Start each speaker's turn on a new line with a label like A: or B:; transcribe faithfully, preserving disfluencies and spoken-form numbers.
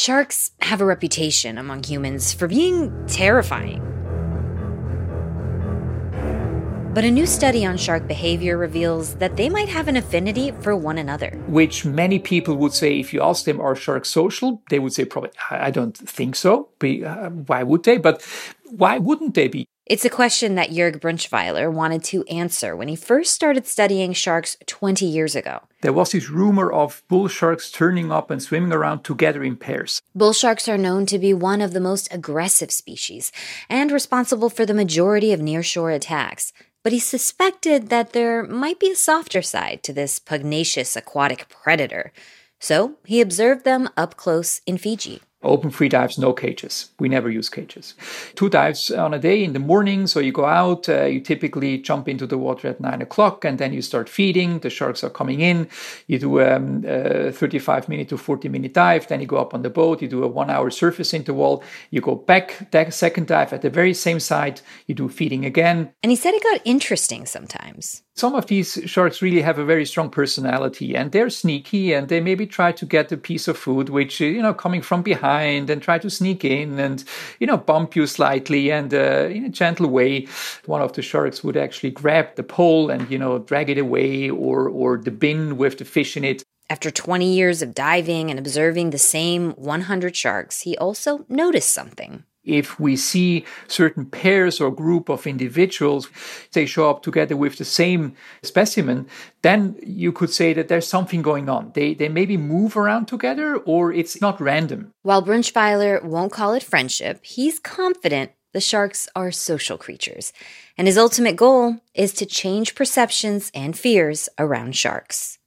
A: Sharks have a reputation among humans for being terrifying. But a new study on shark behavior reveals that they might have an affinity for one another.
B: Which many people would say, if you ask them, are sharks social? They would say, probably, I don't think so. Why would they? But why wouldn't they be?
A: It's a question that Jörg Brunschweiler wanted to answer when he first started studying sharks twenty years ago.
B: There was this rumor of bull sharks turning up and swimming around together in pairs.
A: Bull sharks are known to be one of the most aggressive species and responsible for the majority of nearshore attacks. But he suspected that there might be a softer side to this pugnacious aquatic predator. So he observed them up close in Fiji.
B: Open free dives, no cages. We never use cages. Two dives on a day in the morning. So you go out, uh, you typically jump into the water at nine o'clock and then you start feeding. The sharks are coming in. You do um, a thirty-five minute to forty minute dive. Then you go up on the boat. You do a one hour surface interval. You go back, that second dive at the very same site. You do feeding again.
A: And he said it got interesting sometimes.
B: Some of these sharks really have a very strong personality and they're sneaky and they maybe try to get a piece of food, which, you know, coming from behind and try to sneak in and, you know, bump you slightly and uh, in a gentle way. One of the sharks would actually grab the pole and, you know, drag it away or, or the bin with the fish in it.
A: After twenty years of diving and observing the same one hundred sharks, he also noticed something.
B: If we see certain pairs or group of individuals, they show up together with the same specimen, then you could say that there's something going on. They they maybe move around together or it's not random.
A: While Brunschweiler won't call it friendship, he's confident the sharks are social creatures. And his ultimate goal is to change perceptions and fears around sharks.